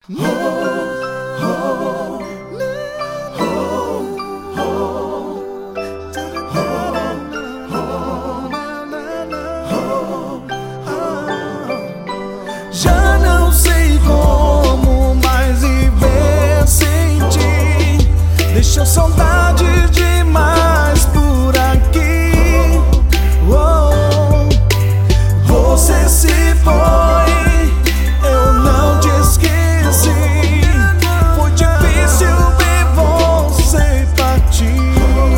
Já não sei como mais viver sem ti. Deixou saudade demais por aqui. Você se foi, eu não te esqueci. Foi difícil ver você partir.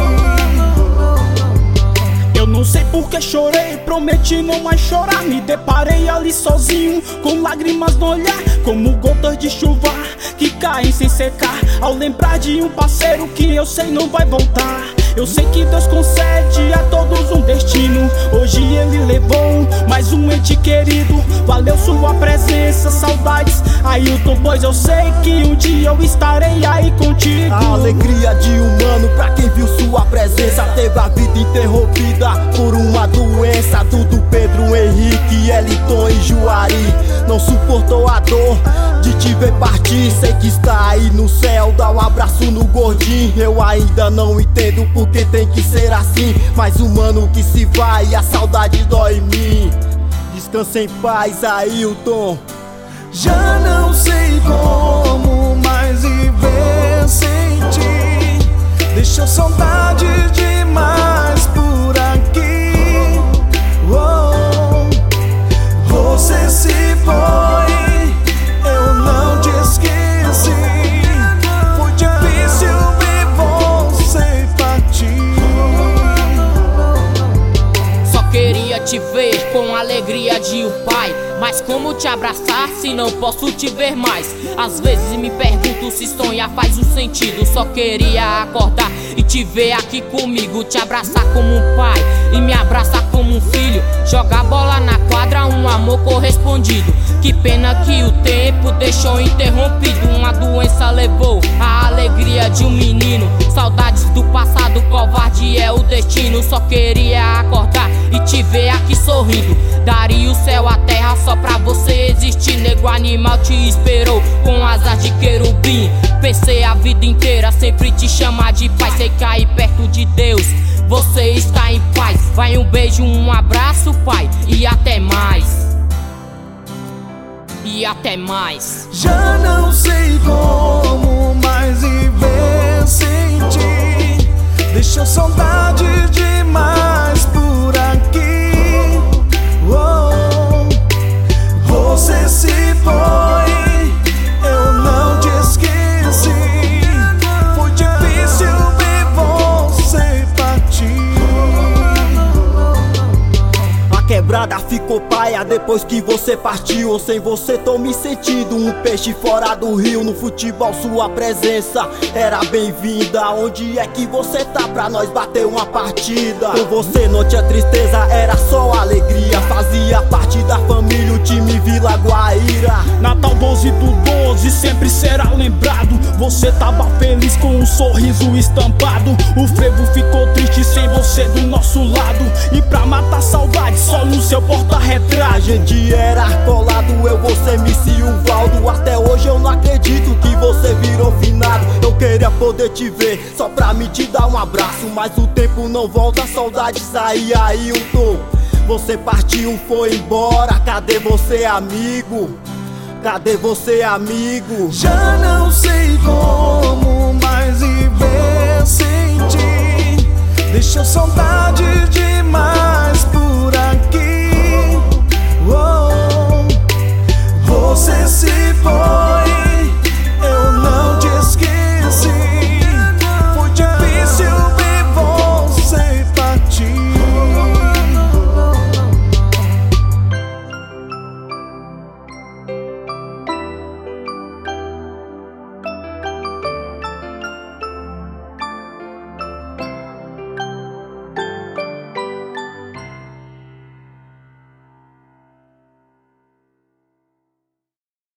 Eu não sei porque chorei, prometi não mais chorar. Me deparei ali sozinho, com lágrimas no olhar, como gotas de chuva que caem sem secar. Ao lembrar de um parceiro que eu sei não vai voltar. Eu sei que Deus concede a todos um destino. Hoje ele levou mais um ente querido. Valeu sua presença, saudades, Ailton, pois eu sei que um dia eu estarei aí contigo. A alegria de um mano pra quem viu sua presença. Teve a vida interrompida por uma doença. Dudu, Pedro, Henrique, Eliton e Juari. Não suportou a dor de te ver partir. Sei que está aí no céu, dá um abraço no gordinho. Eu ainda não entendo porque tem que ser assim. Mas o mano que se vai e a saudade dói em mim. Descansa em paz, Ailton. Já não sei como mais viver sem ti. Deixou saudade demais por aqui. Você se foi, eu não te esqueci. Foi difícil ver você partir. Só queria te ver com a alegria de um pai. Mas como te abraçar se não posso te ver mais? Às vezes me pergunto se sonhar faz um sentido. Só queria acordar e te ver aqui comigo. Te abraçar como um pai e me abraçar como um filho. Jogar bola na quadra, um amor correspondido. Que pena que o tempo deixou interrompido. Uma doença levou a alegria de um menino. Saudades do passado, covarde é o destino. Só queria acordar e te ver aqui sorrindo. Daria o céu à terra só pra você existir. Nego animal te esperou com asas de querubim. Pensei a vida inteira sempre te chamar de pai. Sei cair perto de Deus, você está em paz. Vai um beijo, um abraço, pai, e até mais. E até mais. Já não sei como mais viver sem ti. Deixou saudade demais por aqui. Você se foi, eu não te esqueci. Foi difícil ver você partir. A quebrada ficou paia depois que você partiu. Sem você tô me sentindo um peixe fora do rio. No futebol sua presença era bem-vinda. Onde é que você tá pra nós bater uma partida? Com você não tinha tristeza, era só alegria. Fazia parte da família, o time Vila Guaíra. Natal 12/12 sempre será lembrado. Você tava feliz com um sorriso estampado. O frevo ficou triste sem você do nosso lado. E pra matar saudade só no seu porta-retrato. A gente era colado, eu, você, Missy e o Valdo. Até hoje eu não acredito que você virou finado. Eu queria poder te ver só pra me te dar um abraço. Mas o tempo não volta, saudades aí, Ailton. Você partiu, foi embora. Cadê você, amigo? Cadê você, amigo? Já não sei como mais viver sem ti. Deixou saudade demais.